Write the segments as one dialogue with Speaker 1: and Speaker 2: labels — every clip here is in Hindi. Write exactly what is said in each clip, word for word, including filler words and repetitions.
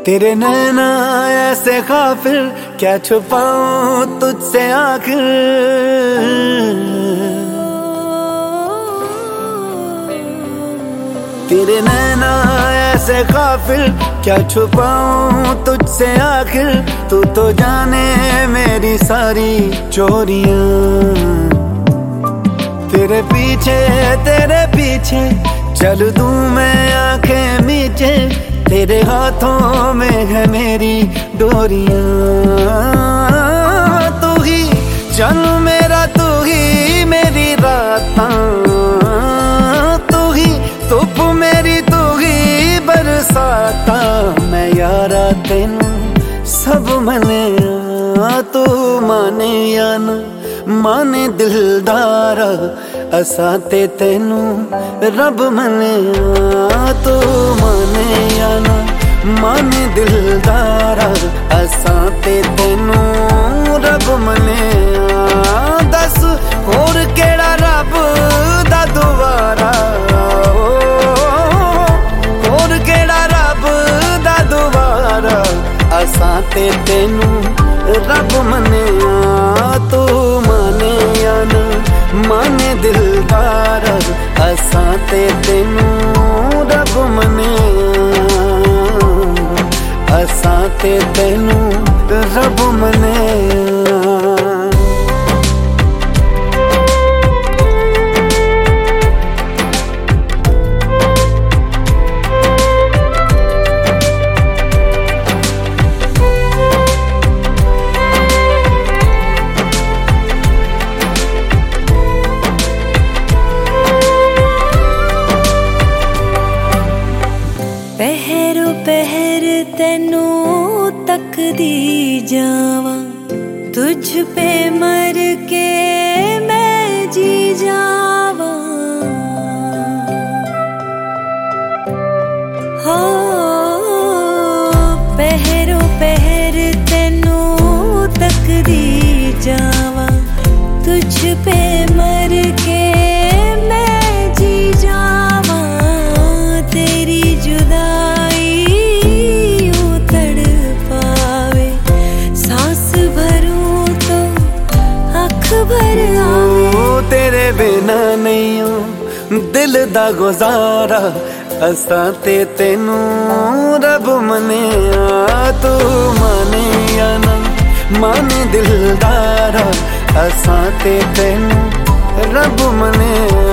Speaker 1: तेरे नैना ऐसे काफिर, क्या छुपाऊं तुझसे आखिर। तेरे नैना ऐसे काफिर, क्या छुपाऊं तुझसे आखिर। तू तो जाने मेरी सारी चोरियां। तेरे पीछे तेरे पीछे चल दूं मैं आंखें मीचे। तेरे हाथों में है मेरी डोरियां। तू ही चल मेरा, तू ही मेरी रातां। तू ही धुप मेरी, तू ही बरसाता। मैं यारा तेनू सब मने, तू माने या ना माने दिलदारा। असां ते तेनू रब मने, तू माने या ना माने दिलदारा। असां ते तेनू रब मने। दस होर केड़ा रब दा दुआरा, होर केड़ा रब दा दुआरा। असां ते तेनू रब मने, तू माने या ना माने दिलदारा। असां ते तेनू रब मने, असां ते तेनू रब मने।
Speaker 2: पहरो पहर तेनू तकदी जावां। तुझ पे मर के मैं जी जावां। हो पहरो पहर तेनू तकदी जावां। तुझ पे मर के मैं जी जावां। तेरी जुदाई यूं तड़पावे, सांस भरूं तो अख भर आवे।
Speaker 1: तेरे बिना नहीं हूं दिल दा गुजारा। असां ते तेनू रब मने, तू माने या ना माने दिलदारा। असां ते तेनू रब मने,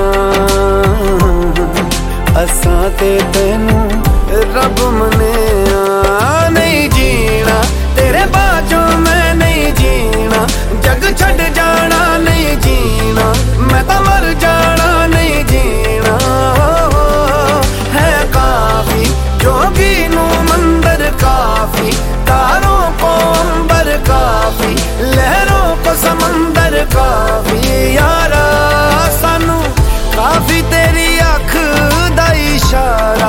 Speaker 1: असां ते तेनू रब मने। नहीं जीना तेरे बाजों मैं नहीं जीना। जग छड़ जाना नहीं जीना, मैं तो मर जाना नहीं जीना। है काफी जोगी नू मंदिर काफी। तारों को अंबर काफी, लहरों को समंदर काफी। यारा सानू काफी तेरी अख दा इशारा।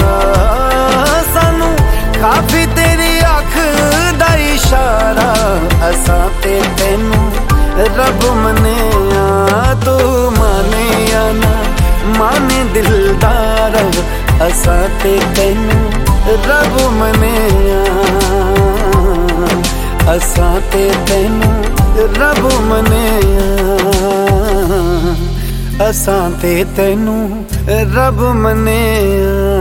Speaker 1: सानू काफी तेरी अख दा इशारा। असां ते तेनू रब मने, तू माने या ना माने दिलदारा। असां ते तेनू रब मने, असां ते तेनू रब मने। असां ते तेनू रब मने।